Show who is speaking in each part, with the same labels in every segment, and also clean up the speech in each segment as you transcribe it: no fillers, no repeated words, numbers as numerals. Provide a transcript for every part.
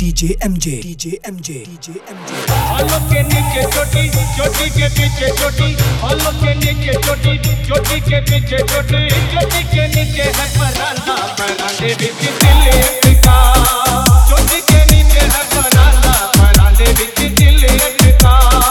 Speaker 1: DJ MJ
Speaker 2: hello के नीचे छोटी छोटी के पीछे छोटी हॉलो के नीचे छोटी छोटी के पीछे छोटी छोटी के नीचे है परांदा परांदे बिच दिल का छोटी के नीचे है परांदा परांदे बिच दिल का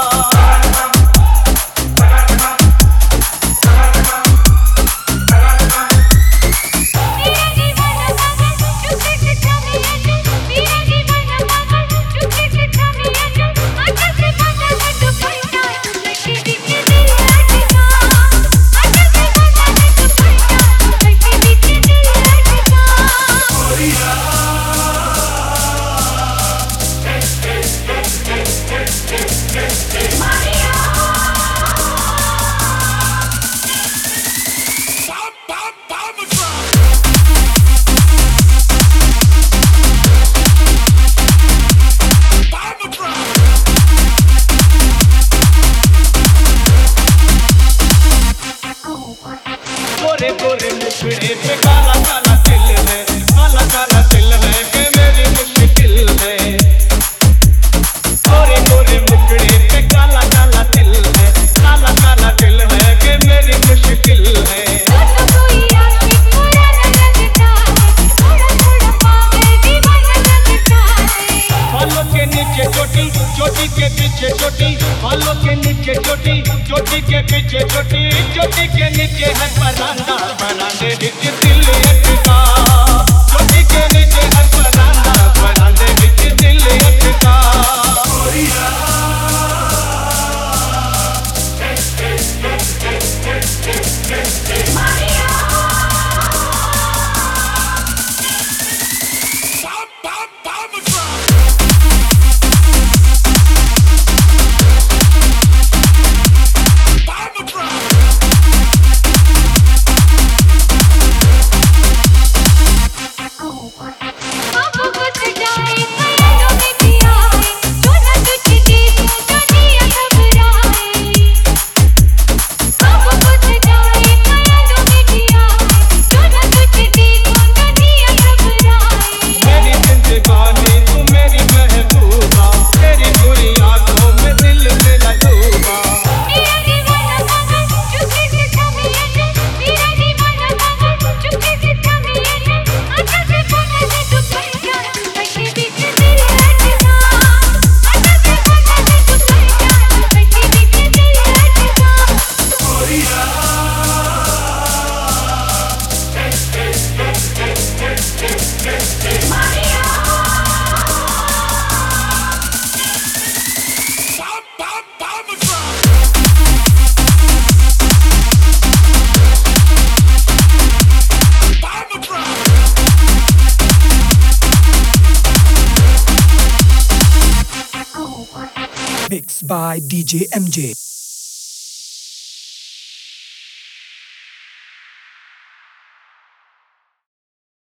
Speaker 2: गोरे गोरे मुखड़े पे काला काला तिल है काला काला तिल है कि मेरी मुश्किल है गोरे गोरे मुखड़े पे काला काला तिल है काला काला तिल है कि मेरी मुश्किल है हॉलो के नीचे छोटी छोटी के पीछे छोटी हॉलो के नीचे छोटी छोटी के पीछे छोटी छोटी के नीचे है परांदा परांदे बिच दिल का छोटी के नीचे है परांदा परांदे बिच दिल का
Speaker 1: Mixed by DJ MJ.